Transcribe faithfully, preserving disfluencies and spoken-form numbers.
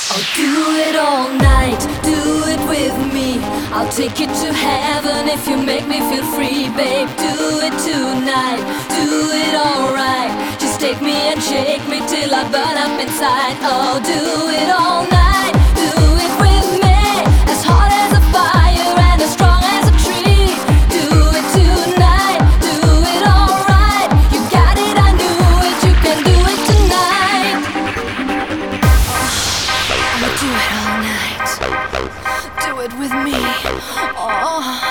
I'll do it all night, do it with me. I'll take you to heaven if you make me feel free, babe. Do it tonight, do it alright. Just take me and shake me till I burn up inside. Oh, do it all night, do it with me. As hot as a fire and as strong as a tree. Do it tonight, do it alright. You got it, I knew it, you can do it tonight. I'ma do it all night. Do it with me. Oh.